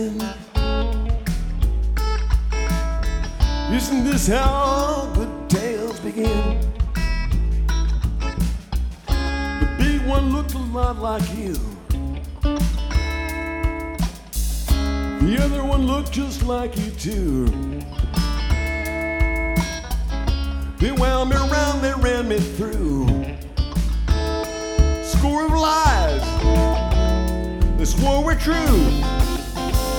Isn't this how all good tales begin? The big one looked a lot like you. The other one looked just like you too. They wound me around, they ran me through. Score of lies, they swore were true.